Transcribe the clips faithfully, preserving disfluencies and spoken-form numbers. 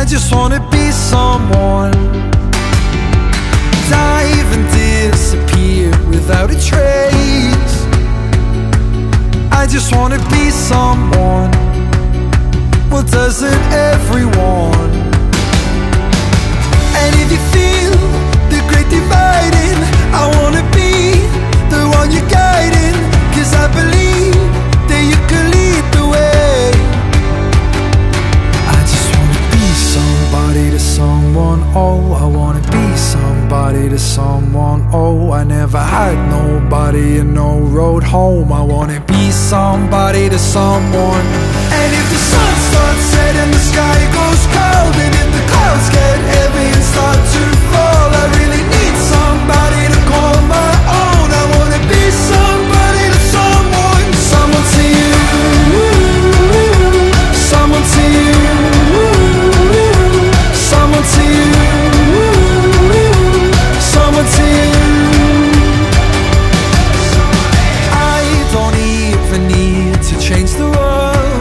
just wanna be someone. Dive and disappear without a trace. I just wanna be someone. Well, doesn't everyone? And if you feel the great dividing, I wanna be the one you're guiding. Cause I believe that you can lead the way. I just wanna be somebody to someone, oh. I wanna be somebody to someone, oh. I never had nobody and no road home. I wanna be somebody to someone. And if the sun starts setting, the sky goes cold, and if the clouds get heavy and start to fall, I really need somebody to call my own. I wanna be somebody to someone. Someone to you, someone to you, someone to you, someone to you. I don't even need to change the world.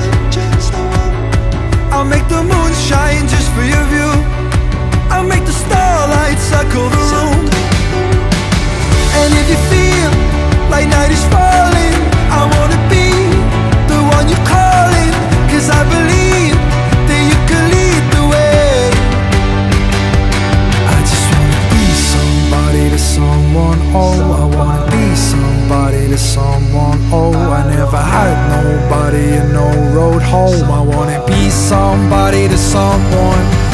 I'll make the moon shine just for your view. I'll make the starlight circle the room. And if you feel like night is falling, I wanna be the one you're calling. Cause I believe that you can lead the way. I just wanna be somebody to someone, oh. I wanna be somebody to someone, oh. I never had nobody and no road home. I wanna be somebody to someone.